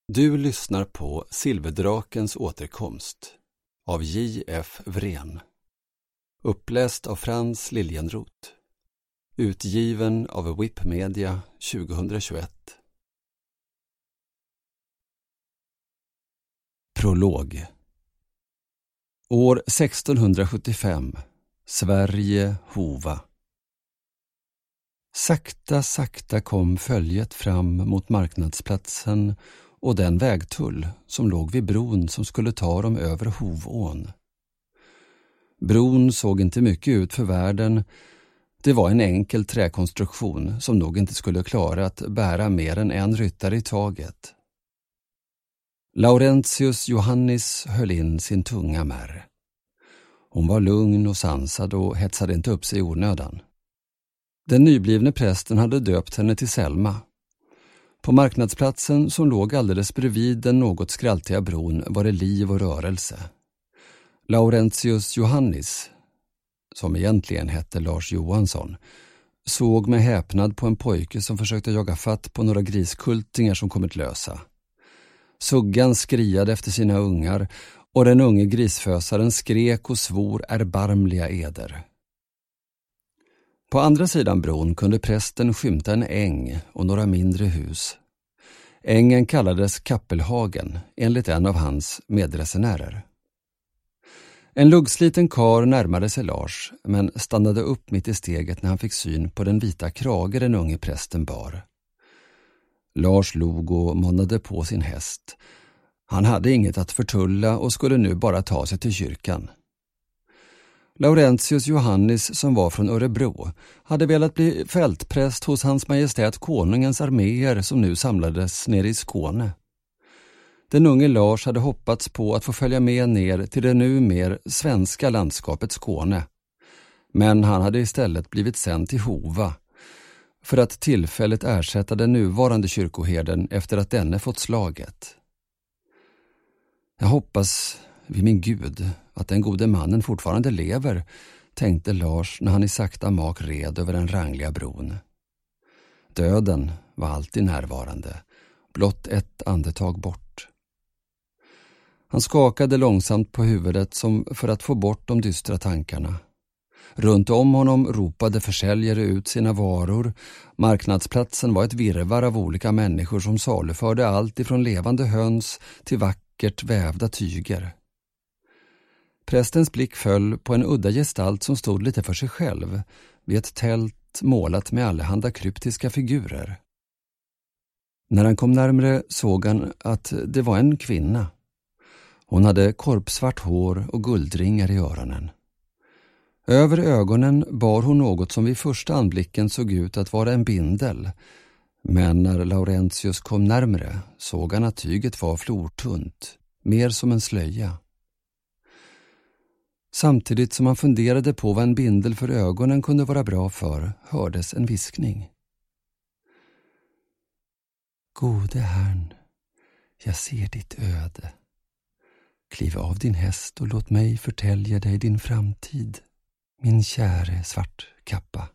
Du lyssnar på Silverdrakens återkomst av J.F. Wren. Uppläst av Frans Liljenroth. Utgiven av WIP Media 2021. Prolog. År 1675. Sverige, Hova. Sakta, sakta kom följet fram mot marknadsplatsen och den vägtull som låg vid bron som skulle ta dem över Hovån. Bron såg inte mycket ut för världen. Det var en enkel träkonstruktion som nog inte skulle klara att bära mer än en ryttare i taget. Laurentius Johannis höll in sin tunga märr. Hon var lugn och sansad och hetsade inte upp sig i onödan. Den nyblivne prästen hade döpt henne till Selma. På marknadsplatsen som låg alldeles bredvid den något skraltiga bron var det liv och rörelse. Laurentius Johannis, som egentligen hette Lars Johansson, såg med häpnad på en pojke som försökte jaga fatt på några griskultingar som kommit lösa. Suggan skriade efter sina ungar och den unge grisfösaren skrek och svor erbarmliga eder. På andra sidan bron kunde prästen skymta en äng och några mindre hus. Ängen kallades Kappelhagen enligt en av hans medresenärer. En luggsliten kar närmade sig Lars men stannade upp mitt i steget när han fick syn på den vita krage den unge prästen bar. Lars log och månade på sin häst. Han hade inget att förtulla och skulle nu bara ta sig till kyrkan. Laurentius Johannis, som var från Örebro, hade velat bli fältpräst hos hans majestät konungens arméer som nu samlades nere i Skåne. Den unge Lars hade hoppats på att få följa med ner till det nu mer svenska landskapet Skåne. Men han hade istället blivit sänd till Hova för att tillfälligt ersätta den nuvarande kyrkoherden efter att denne fått slaget. Jag hoppas vid min Gud att den gode mannen fortfarande lever, tänkte Lars när han i sakta mak red över den rangliga bron. Döden var alltid närvarande, blott ett andetag bort. Han skakade långsamt på huvudet som för att få bort de dystra tankarna. Runt om honom ropade försäljare ut sina varor. Marknadsplatsen var ett virrvarr av olika människor som saluförde allt ifrån levande höns till vackert vävda tyger. Prästens blick föll på en udda gestalt som stod lite för sig själv vid ett tält målat med allehanda kryptiska figurer. När han kom närmare såg han att det var en kvinna. Hon hade korpsvart hår och guldringar i öronen. Över ögonen bar hon något som vid första anblicken såg ut att vara en bindel, men när Laurentius kom närmare såg han att tyget var flortunt, mer som en slöja. Samtidigt som han funderade på vad en bindel för ögonen kunde vara bra för, hördes en viskning. Gode Herrn, jag ser ditt öde. Kliv av din häst och låt mig förtälja dig din framtid, min käre svartkappa.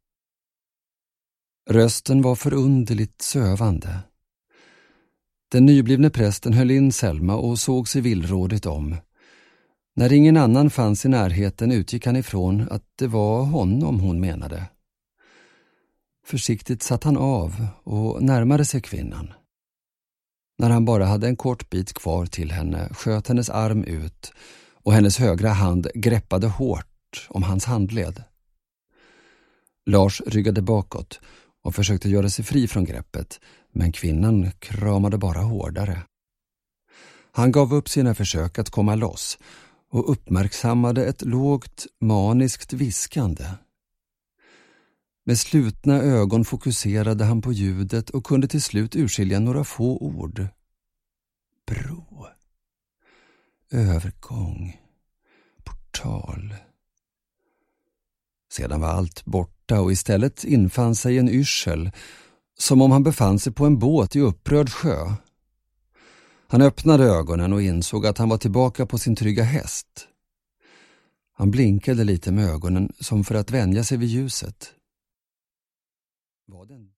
Rösten var förunderligt sövande. Den nyblivne prästen höll in Selma och såg sig villrådigt om. När ingen annan fanns i närheten utgick han ifrån att det var honom hon menade. Försiktigt satt han av och närmade sig kvinnan. När han bara hade en kort bit kvar till henne sköt hennes arm ut och hennes högra hand greppade hårt om hans handled. Lars ryggade bakåt och försökte göra sig fri från greppet, men kvinnan kramade bara hårdare. Han gav upp sina försök att komma loss och uppmärksammade ett lågt, maniskt viskande. Med slutna ögon fokuserade han på ljudet och kunde till slut urskilja några få ord. Bro, övergång, portal. Sedan var allt borta och istället infann sig en yrsel, som om han befann sig på en båt i upprörd sjö. Han öppnade ögonen och insåg att han var tillbaka på sin trygga häst. Han blinkade lite med ögonen som för att vänja sig vid ljuset. Var det en